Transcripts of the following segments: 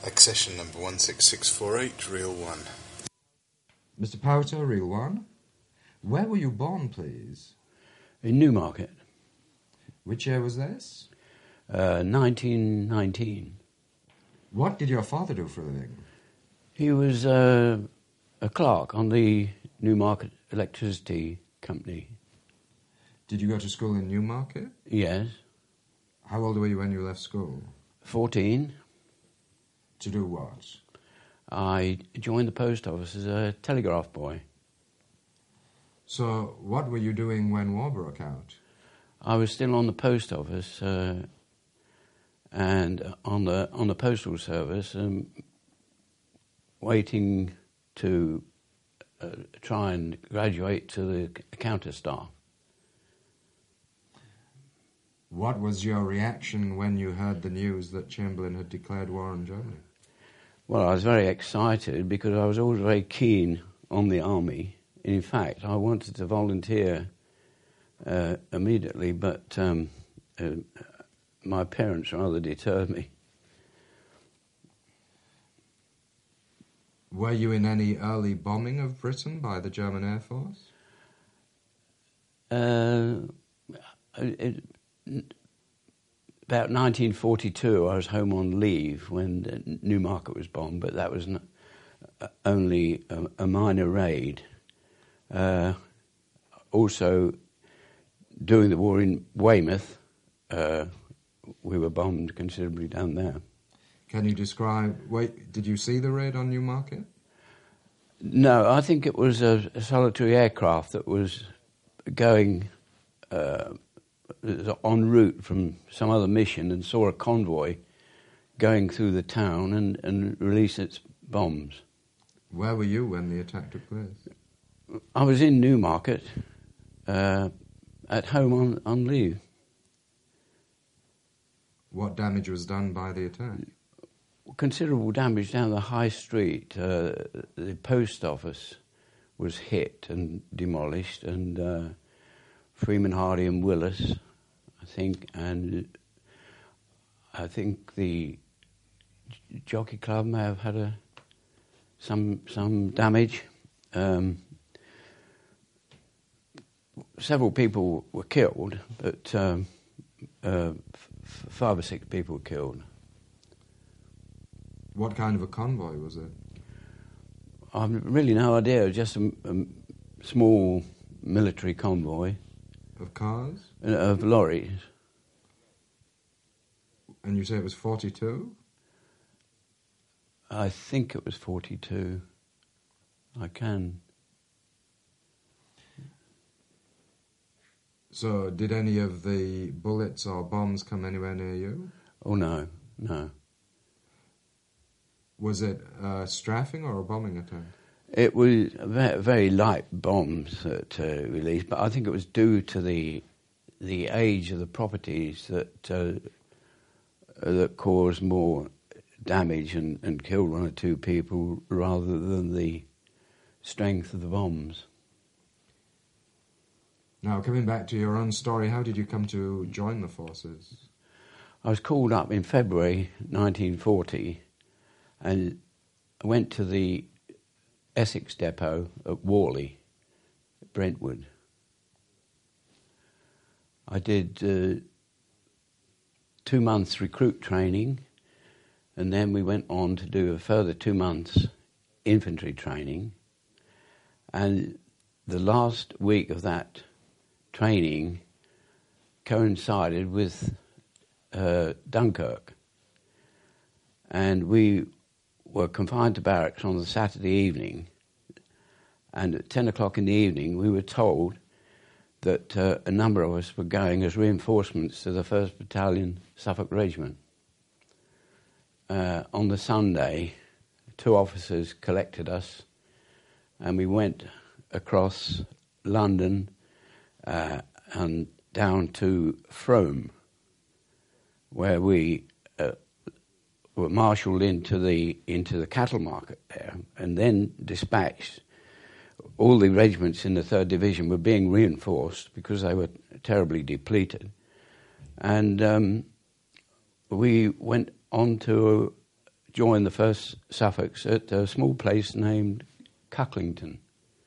Accession number 16648, Reel 1. Mr. Powter, Reel 1. Where were you born, please? In Newmarket. Which year was this? 1919. What did your father do for a living? He was a clerk on the Newmarket Electricity Company. Did you go to school in Newmarket? Yes. How old were you when you left school? 14. To do what? I joined the post office as a telegraph boy. So, what were you doing when war broke out? I was still on the post office and on the postal service, waiting to try and graduate to the counter staff. What was your reaction when you heard the news that Chamberlain had declared war on Germany? Well, I was very excited because I was always very keen on the army. In fact, I wanted to volunteer immediately, but my parents rather deterred me. Were you in any early bombing of Britain by the German Air Force? About 1942, I was home on leave when Newmarket was bombed, but that was only a minor raid. Also, during the war in Weymouth, we were bombed considerably down there. Can you describe... did you see the raid on Newmarket? No, I think it was a solitary aircraft that was going en route from some other mission and saw a convoy going through the town and release its bombs. Where were you when the attack took place? I was in Newmarket, at home on leave. What damage was done by the attack? Considerable damage down the high street. The post office was hit and demolished, and Freeman, Hardy and Willis, I think, and I think the Jockey Club may have had some damage. Several people were killed, but 5 or 6 people were killed. What kind of a convoy was it? I've really no idea, just a small military convoy. Of cars? Of lorries. And you say it was 42? I think it was 42. I can. So, did any of the bullets or bombs come anywhere near you? Oh, no. Was it a strafing or a bombing attack? It was very light bombs that released, but I think it was due to the age of the properties that caused more damage and killed 1 or 2 people rather than the strength of the bombs. Now, coming back to your own story, how did you come to join the forces? I was called up in February 1940 and I went to the Essex depot at Worley, Brentwood. I did 2 months recruit training, and then we went on to do a further 2 months infantry training. And the last week of that training coincided with Dunkirk. And we were confined to barracks on the Saturday evening, and at 10 o'clock in the evening we were told that a number of us were going as reinforcements to the 1st Battalion Suffolk Regiment. On the Sunday, 2 officers collected us and we went across London and down to Frome, where we were marshalled into the cattle market there, and then dispatched. All the regiments in the 3rd Division were being reinforced because they were terribly depleted. And we went on to joined the 1st Suffolks at a small place named Cucklington.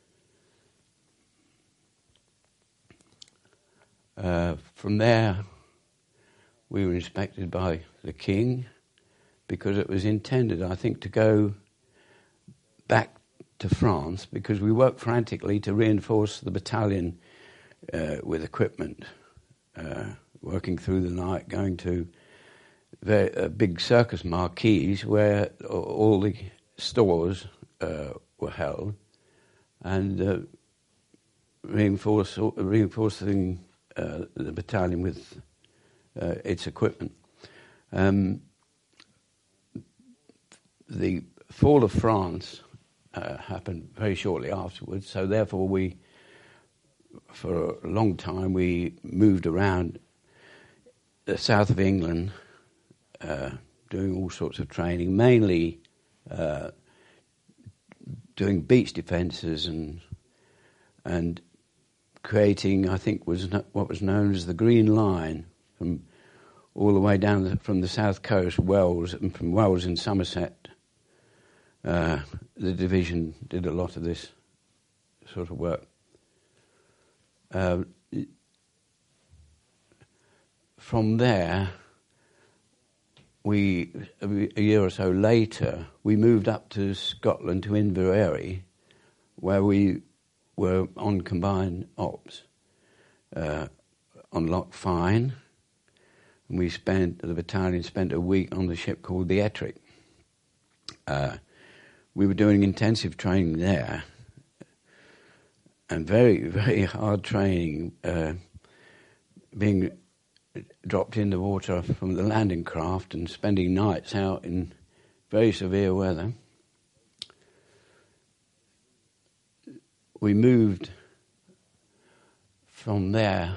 From there, we were inspected by the King, because it was intended, I think, to go back to France, because we worked frantically to reinforce the battalion with equipment, working through the night, going to big circus marquees where all the stores were held, and reinforcing the battalion with its equipment. The fall of France happened very shortly afterwards, so therefore we, for a long time, we moved around the south of England, doing all sorts of training, mainly doing beach defences and creating, I think, what was known as the Green Line, from all the way down from the south coast, Wells, and from Wells in Somerset. The division did a lot of this sort of work. From there, a year or so later, we moved up to Scotland, to Inverary, where we were on combined ops on Loch Fyne, and the battalion spent a week on the ship called the Ettrick. We were doing intensive training there, and very, very hard training, being dropped in the water from the landing craft and spending nights out in very severe weather. We moved from there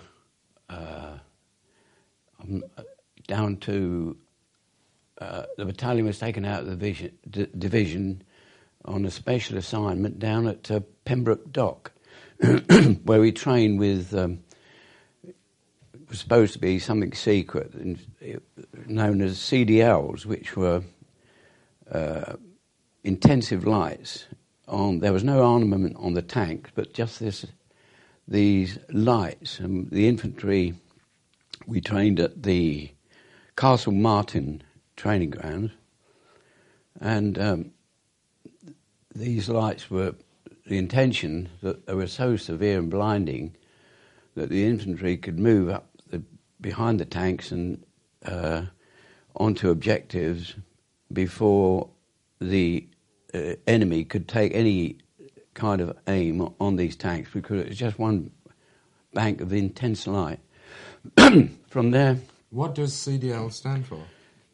down to the battalion was taken out of the division on a special assignment down at Pembroke Dock, where we trained with it was supposed to be something secret known as CDLs, which were intensive lights. There was no armament on the tanks, but just these lights. And the infantry, we trained at the Castle Martin training ground, and these lights were the intention that they were so severe and blinding that the infantry could move up behind the tanks and onto objectives before the enemy could take any kind of aim on these tanks, because it was just one bank of intense light. From there... What does CDL stand for?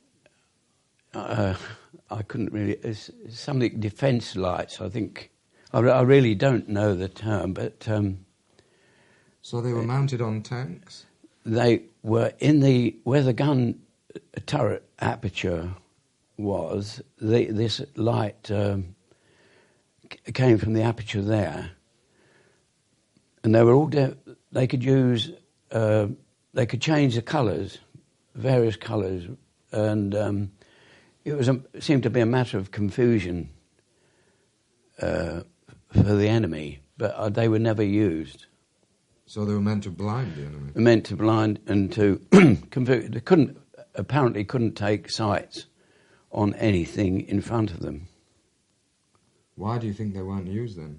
I couldn't really... It's something defence lights, I think. I really don't know the term, but... So they were mounted on tanks? They were where the gun turret aperture was, this light came from the aperture there, and they were all they could use they could change the colours, various colours, and it seemed to be a matter of confusion for the enemy, but they were never used. So they were meant to blind the enemy? Meant to blind and to confuse. They apparently couldn't take sights on anything in front of them. Why do you think they weren't used then?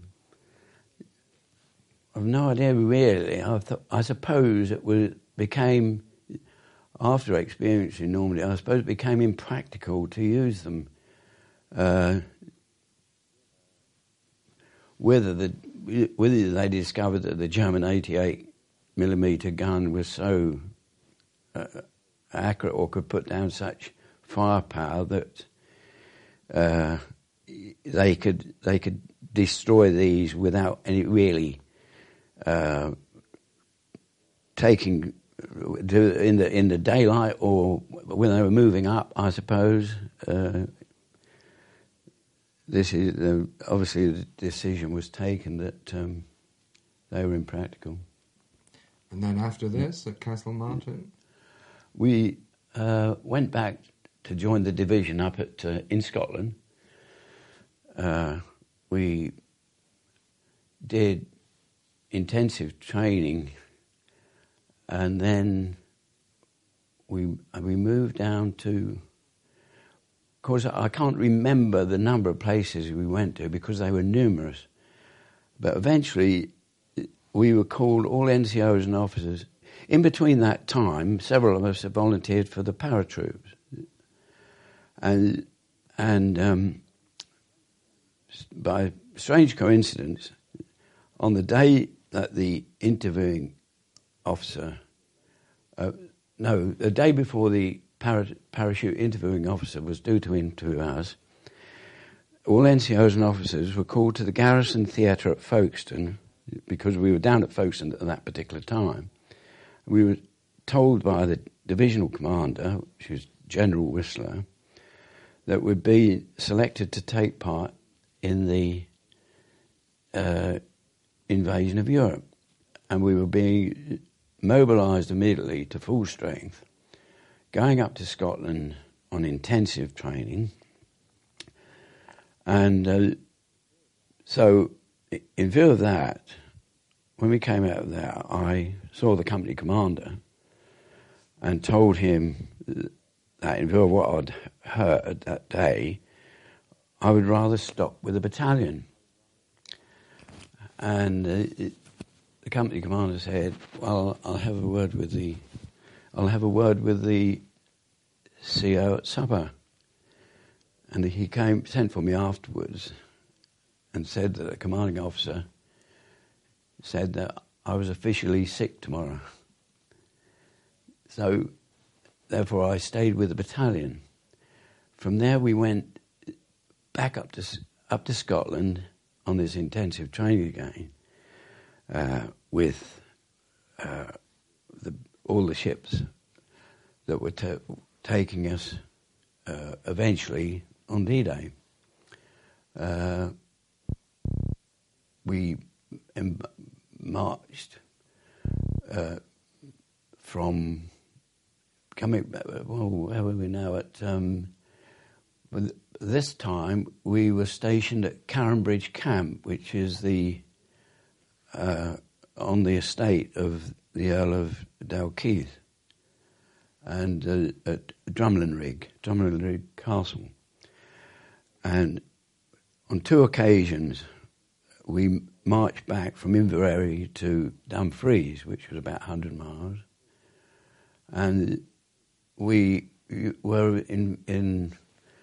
I've no idea really. I suppose it became, after experiencing Normandy, I suppose it became impractical to use them. Whether they discovered that the German 88mm gun was so accurate or could put down such firepower that they could destroy these without any really taking in the daylight or when they were moving up, I suppose. This is obviously the decision was taken that they were impractical. And then after this, at Castle Martin? We went back to join the division up in Scotland. We did intensive training, and then we moved down to. Of course, I can't remember the number of places we went to because they were numerous. But eventually, we were called, all NCOs and officers. In between that time, several of us have volunteered for the paratroops. And by strange coincidence, on the day that the interviewing officer, the day before the parachute interviewing officer was due to interview us, all NCOs and officers were called to the Garrison Theatre at Folkestone, because we were down at Folkestone at that particular time. We were told by the divisional commander, which was General Whistler, that we'd be selected to take part in the invasion of Europe. And we were being mobilised immediately to full strength, going up to Scotland on intensive training. And so, in view of that, when we came out of there, I saw the company commander and told him that in view of what I'd heard that day, I would rather stop with the battalion. And the company commander said, "Well, I'll have a word with the CO at supper." And he sent for me afterwards and said that the commanding officer said that I was officially sick tomorrow. So, therefore, I stayed with the battalion. From there, we went back up to Scotland on this intensive training again with all the ships that were taking us eventually on D-Day. We marched from coming. Well, where were we now? This time we were stationed at Carronbridge Camp, which is on the estate of the Earl of Dalkeith, and at Drumlinrig Castle. And on two occasions, we marched back from Inverary to Dumfries, which was about 100 miles. And we were in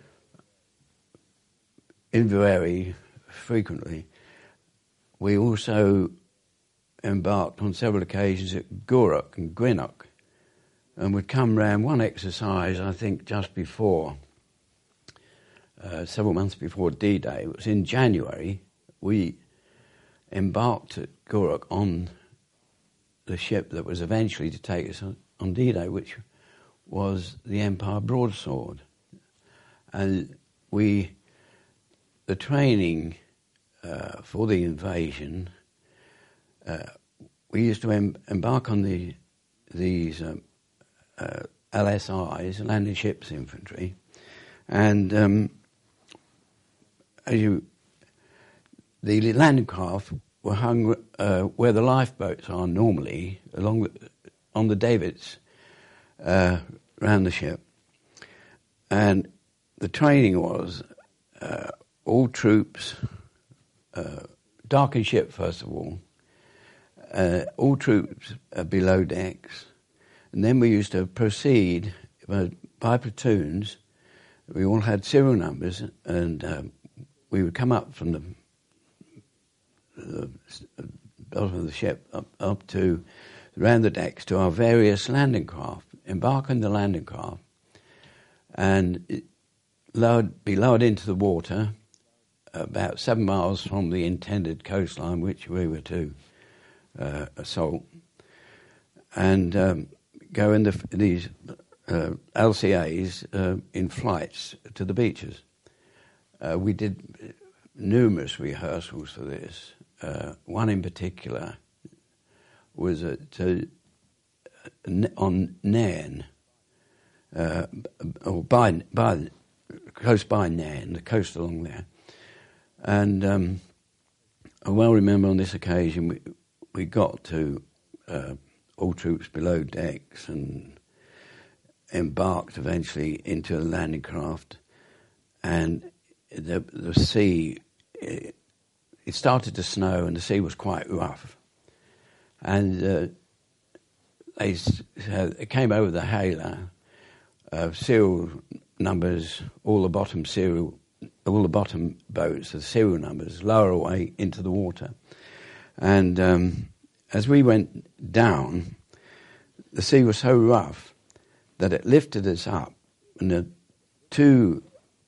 Inverary frequently. We also embarked on several occasions at Gourock and Greenock, and would come round one exercise, I think, just before, several months before D-Day. It was in January. We embarked at Gourock on the ship that was eventually to take us on D-Day, which was the Empire Broadsword. And the training for the invasion, we used to embark on these LSIs, Landing Ships Infantry, and the landing craft were hung where the lifeboats are normally, on the davits around the ship. And the training was all troops, darken ship first of all troops below decks, and then we used to proceed by platoons. We all had serial numbers, and we would come up from the bottom of the ship up to around the decks to our various landing craft, embark on the landing craft, and be lowered into the water about 7 miles from the intended coastline, which we were to assault, and go in these LCAs in flights to the beaches. We did numerous rehearsals for this. One in particular was on Nairn, or close by Nairn, the coast along there. And I well remember on this occasion we got to all troops below decks and embarked eventually into a landing craft, and the sea, it started to snow and the sea was quite rough, and it came over the hailer, serial numbers, all the bottom boats, the serial numbers, lower away into the water. And as we went down, the sea was so rough that it lifted us up, and the two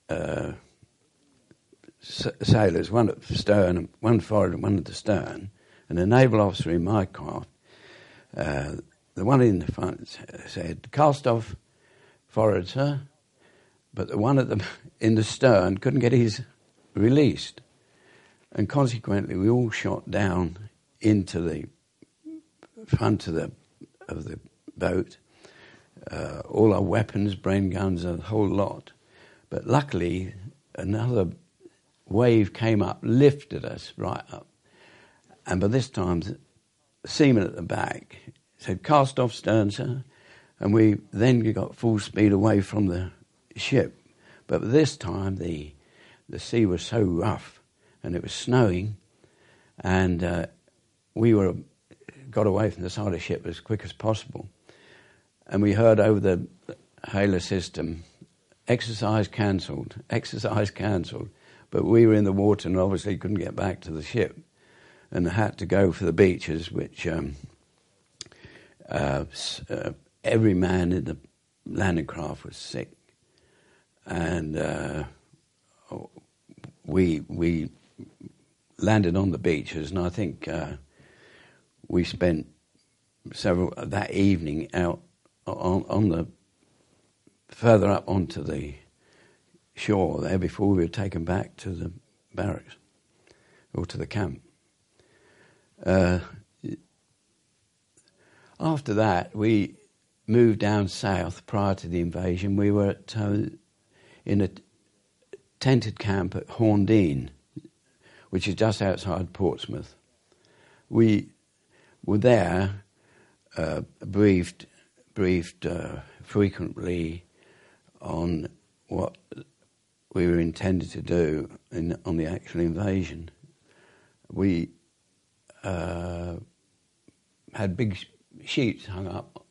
sailors, one at the stern, one forward and one at the stern, and a naval officer in my craft, the one in the front said, "Cast off forward, sir," but the one in the stern couldn't get his released, and consequently we all shot down into the front of the boat, all our weapons, brain guns, a whole lot. But luckily, another wave came up, lifted us right up, and by this time, the seaman at the back said, "Cast off stern, sir," and we then got full speed away from the ship. But this time, the sea was so rough, and it was snowing, and we got away from the side of the ship as quick as possible. And we heard over the hailer system, exercise cancelled. But we were in the water and obviously couldn't get back to the ship and had to go for the beaches, which every man in the landing craft was sick. And we landed on the beaches, and I think we spent several that evening out on the further up onto the shore there before we were taken back to the barracks or to the camp. After that, we moved down south. Prior to the invasion, we were in a tented camp at Horndean, which is just outside Portsmouth. We were there, briefed frequently on what we were intended to do on the actual invasion. We had big sheets hung up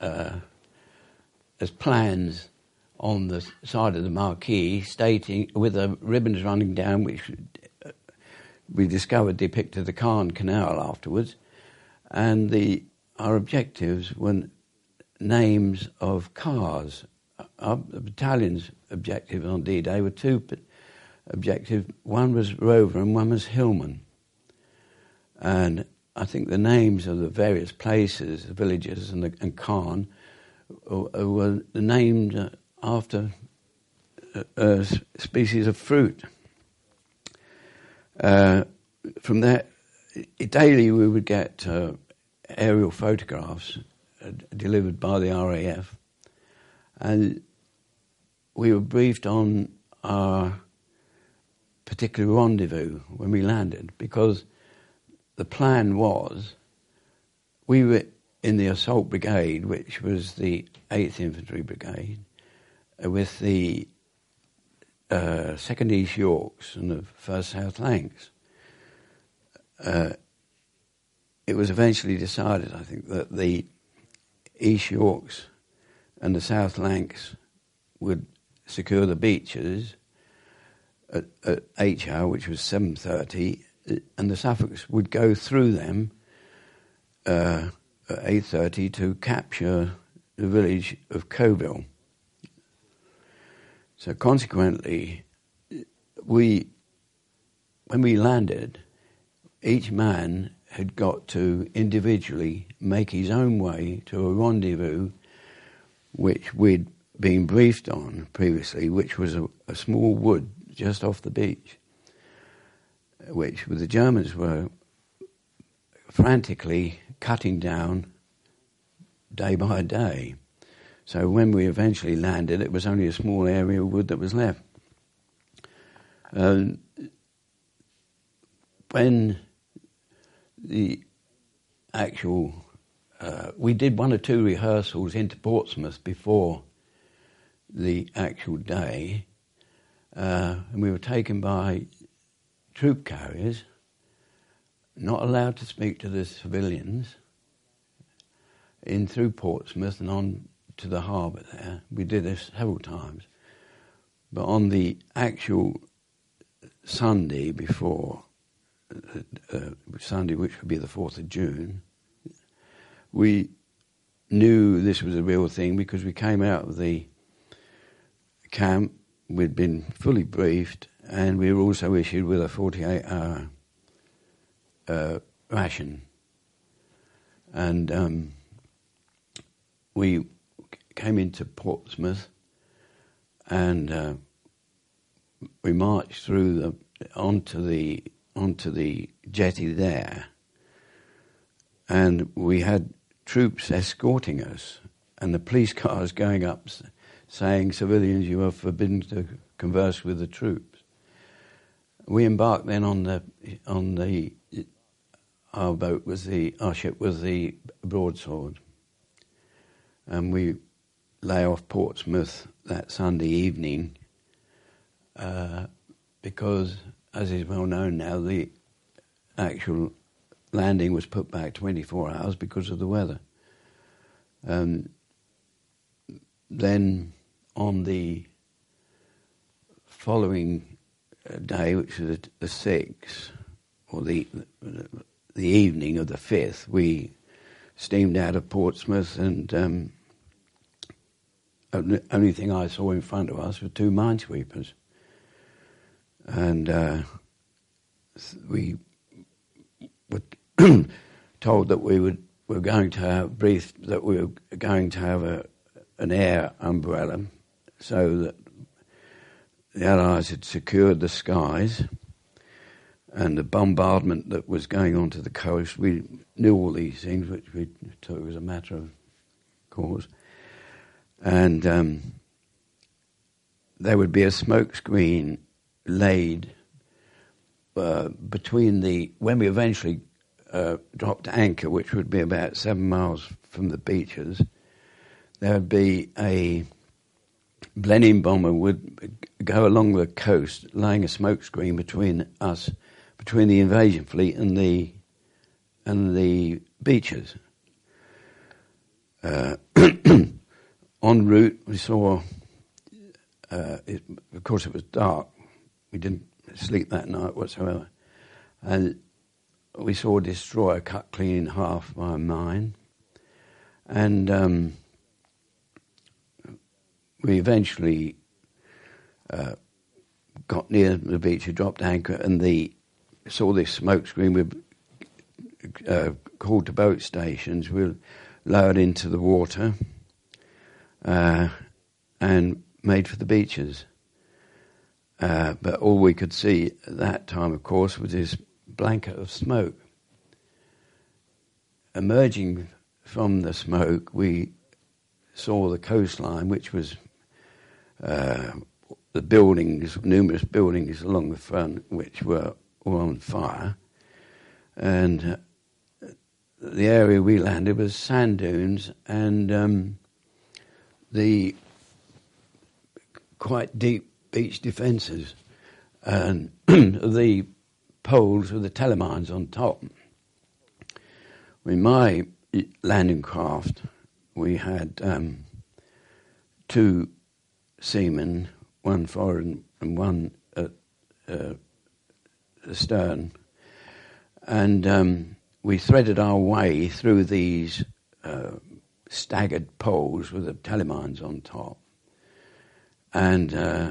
as plans on the side of the marquee, stating, with the ribbons running down, which we discovered depicted the Caen Canal afterwards, and our objectives were names of cars. The battalion's objective on D-Day were two objectives. One was Rover and one was Hillman. And I think the names of the various places, the villages and Caen, were named after a species of fruit. From there, daily we would get aerial photographs delivered by the RAF, and we were briefed on our particular rendezvous when we landed, because the plan was we were in the assault brigade, which was the 8th Infantry Brigade, with the 2nd East Yorks and the 1st South Lancs. It was eventually decided, I think, that the East Yorks and the South Lancs would secure the beaches at H hour, which was 7:30, and the Suffolks would go through them at 8:30 to capture the village of Coville. So consequently, when we landed, each man had got to individually make his own way to a rendezvous which we'd been briefed on previously, which was a small wood just off the beach, which the Germans were frantically cutting down day by day. So when we eventually landed, it was only a small area of wood that was left. When the actual... we did 1 or 2 rehearsals into Portsmouth before the actual day, and we were taken by troop carriers, not allowed to speak to the civilians, in through Portsmouth and on to the harbour there. We did this several times. But on the actual Sunday before, Sunday which would be the 4th of June, we knew this was a real thing because we came out of the camp, we'd been fully briefed, and we were also issued with a 48-hour ration. And we came into Portsmouth, and we marched through onto the jetty there, and we had troops escorting us, and the police cars going up saying, "Civilians, you are forbidden to converse with the troops." We embarked then our ship was the Broadsword, and we lay off Portsmouth that Sunday evening because, as is well known now, the actual landing was put back 24 hours because of the weather. Then on the following day, which was the 6th, or the evening of the 5th, we steamed out of Portsmouth, and the only thing I saw in front of us were 2 minesweepers. And we were told that we were going to have briefed that we were going to have an air umbrella, so that the Allies had secured the skies and the bombardment that was going on to the coast. We knew all these things, which we took as a matter of course. And there would be a smoke screen laid between when we eventually dropped anchor, which would be about 7 miles from the beaches. There would be a Blenheim bomber would go along the coast, laying a smoke screen between us, between the invasion fleet and the beaches. En route, we saw. Of course, it was dark. We didn't sleep that night whatsoever, and we saw a destroyer cut clean in half by a mine, and we eventually got near the beach, we dropped anchor, and saw this smoke screen. We called to boat stations. We were lowered into the water and made for the beaches. But all we could see at that time, of course, was this blanket of smoke. Emerging from the smoke, we saw the coastline, which was the buildings, numerous buildings along the front, which were all on fire. And the area we landed was sand dunes and the quite deep beach defences, and the poles with the telemines on top. In my landing craft, we had 2 seamen, one forward and one at the stern, and we threaded our way through these staggered poles with the telemines on top. And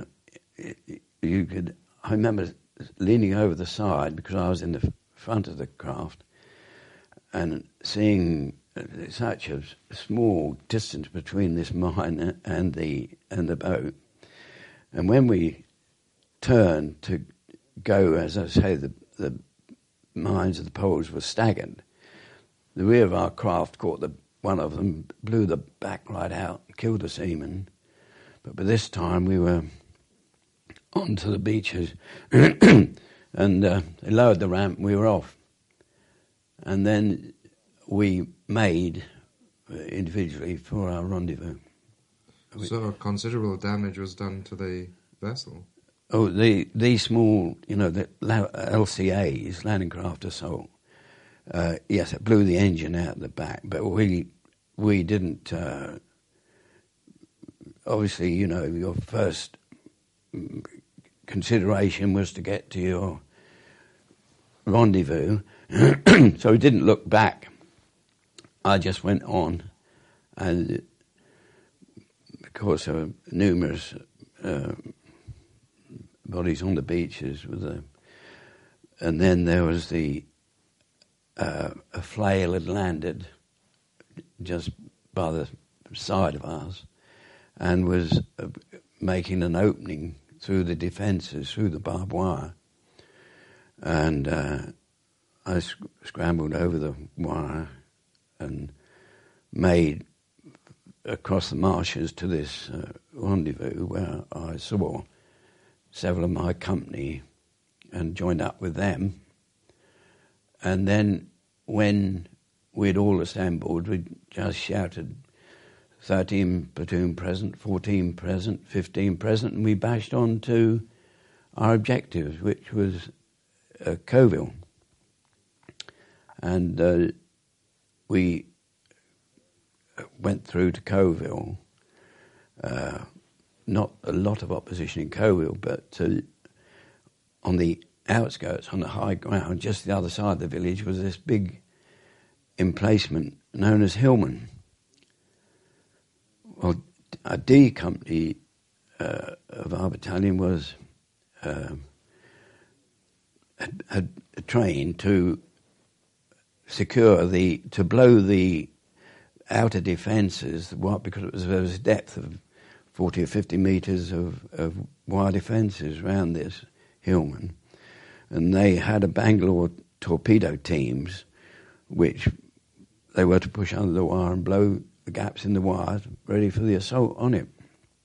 I remember leaning over the side, because I was in the front of the craft, and seeing such a small distance between this mine and the boat. And when we turned to go, as I say, the mines of the poles were staggered. The rear of our craft caught one of them blew the back right out, killed the seaman. But by this time we were onto the beaches and they lowered the ramp and we were off. And then we made individually for our rendezvous. So considerable damage was done to the vessel. Oh, the small, the LCAs, landing craft assault. Yes, it blew the engine out the back, but we didn't. Obviously, your first consideration was to get to your rendezvous, so we didn't look back. I just went on, and because there were numerous bodies on the beaches, and then there was a flail had landed just by the side of us and was making an opening through the defences, through the barbed wire. And I scrambled over the wire and made across the marshes to this rendezvous where I saw several of my company and joined up with them. And then when we'd all assembled, we just shouted 13 platoon present, 14 present, 15 present, and we bashed on to our objectives, which was Coville. And we went through to Coville. Not a lot of opposition in Coville, but on the outskirts, on the high ground, just the other side of the village, was this big emplacement known as Hillman. Well, a D company of our battalion was had trained to to blow the outer defences, because there was a depth of 40 or 50 metres of wire defences around this Hillman. And they had a Bangalore torpedo teams, which they were to push under the wire and blow the gaps in the wire, ready for the assault on it.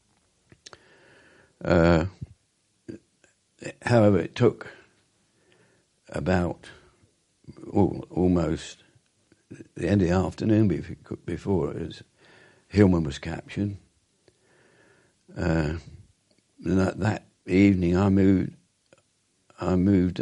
However, it took about almost the end of the afternoon before Hillman was captured. That evening, I moved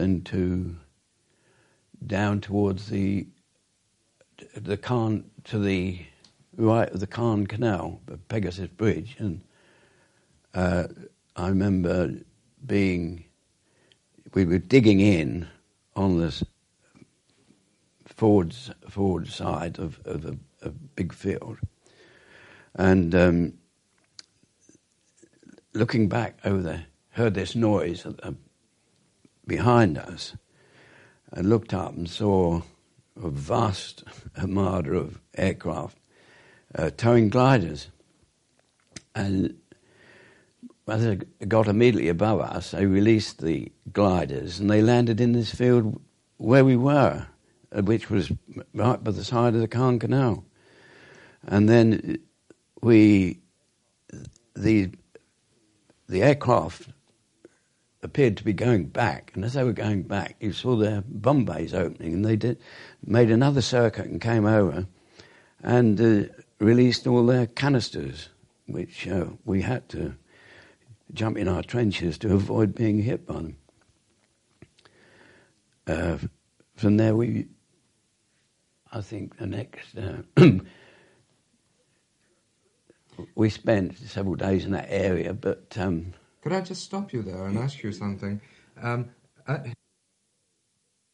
down towards the Cairn, to the right of the Cairn Canal, the Pegasus Bridge, and I remember we were digging in on this forward side of a big field, and looking back over there, heard this noise behind us, and looked up and saw a vast armada of aircraft towing gliders. And as they got immediately above us, they released the gliders and they landed in this field where we were, which was right by the side of the Cairn Canal. And then the aircraft appeared to be going back, and as they were going back, you saw their bomb bays opening, and they made another circuit and came over and released all their canisters, which we had to jump in our trenches to avoid being hit by them. From there, I think the next, we spent several days in that area, but... Could I just stop you there and ask you something?